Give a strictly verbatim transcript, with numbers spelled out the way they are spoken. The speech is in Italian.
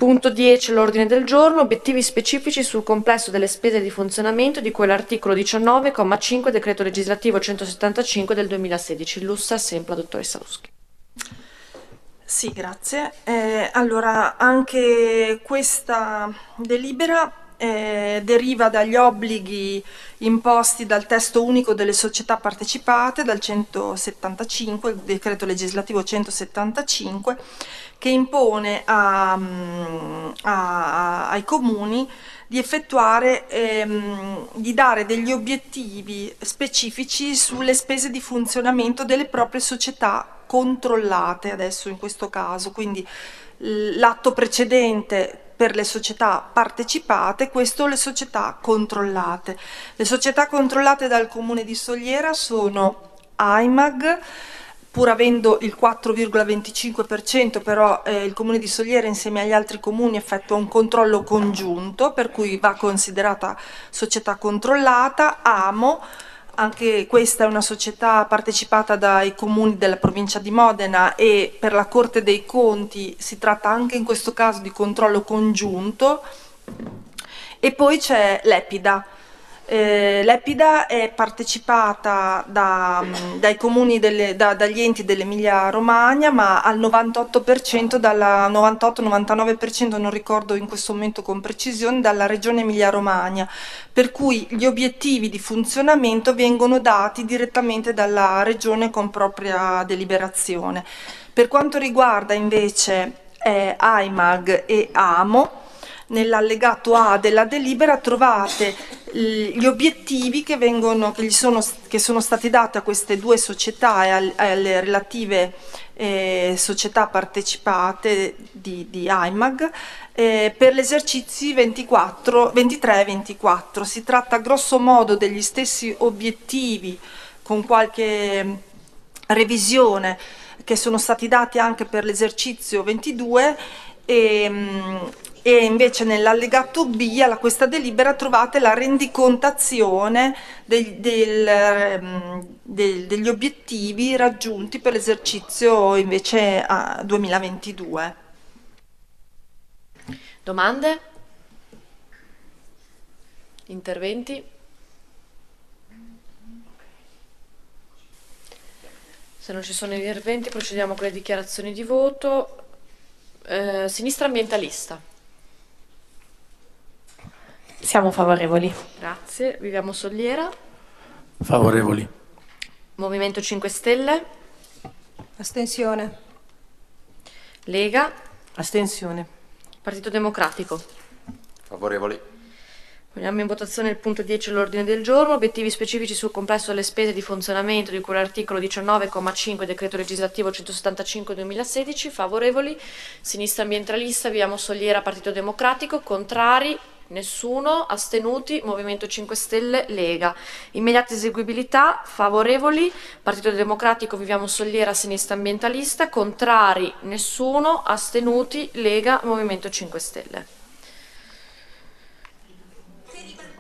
Punto dieci all'ordine del giorno, obiettivi specifici sul complesso delle spese di funzionamento di cui l'articolo diciannove, comma cinque, decreto legislativo centosettantacinque del duemilasedici. Illustra sempre la dottoressa Luschi. Sì, grazie. Eh, allora, anche questa delibera eh, deriva dagli obblighi imposti dal testo unico delle società partecipate, dal centosettantacinque, il decreto legislativo centosettantacinque, che impone a, a, ai comuni di effettuare, ehm, di dare degli obiettivi specifici sulle spese di funzionamento delle proprie società controllate, adesso in questo caso, quindi l'atto precedente per le società partecipate, questo le società controllate. Le società controllate dal Comune di Soliera sono AIMAG, pur avendo il quattro virgola venticinque per cento, però eh, il Comune di Soliera insieme agli altri comuni effettua un controllo congiunto, per cui va considerata società controllata. AMO, anche questa è una società partecipata dai comuni della provincia di Modena e per la Corte dei Conti si tratta anche in questo caso di controllo congiunto. E poi c'è l'Epida. Eh, L'Epida è partecipata da, dai comuni delle, da, dagli enti dell'Emilia Romagna, ma al novantotto per cento, dalla novantotto novantanove per cento, non ricordo in questo momento con precisione, dalla regione Emilia Romagna, per cui gli obiettivi di funzionamento vengono dati direttamente dalla regione con propria deliberazione. Per quanto riguarda invece eh, AIMAG e AMO, nell'allegato A della delibera trovate gli obiettivi che, vengono, che, gli sono, che sono stati dati a queste due società e al, alle relative eh, società partecipate di, di AIMAG eh, per gli esercizi ventiquattro, ventitré e ventiquattro. Si tratta grosso modo degli stessi obiettivi con qualche revisione che sono stati dati anche per l'esercizio ventidue e, e invece nell'allegato B a questa delibera trovate la rendicontazione del, del, del, degli obiettivi raggiunti per l'esercizio invece a duemilaventidue. Domande? Interventi? Se non ci sono interventi procediamo con le dichiarazioni di voto. Eh, sinistra ambientalista. Siamo favorevoli. Grazie. Viviamo Soliera. Favorevoli. Movimento cinque Stelle. Astensione. Lega. Astensione. Partito Democratico. Favorevoli. Poniamo in votazione il punto dieci all'ordine del giorno, obiettivi specifici sul complesso delle spese di funzionamento di cui l'articolo diciannove, comma cinque, decreto legislativo centosettantacinque duemilasedici. Favorevoli. Sinistra ambientalista, Viviamo Soliera, Partito Democratico. Contrari. Nessuno. Astenuti. Movimento cinque Stelle, Lega. Immediata eseguibilità. Favorevoli. Partito Democratico, Viviamo Soliera, Sinistra ambientalista. Contrari. Nessuno. Astenuti. Lega. Movimento cinque Stelle.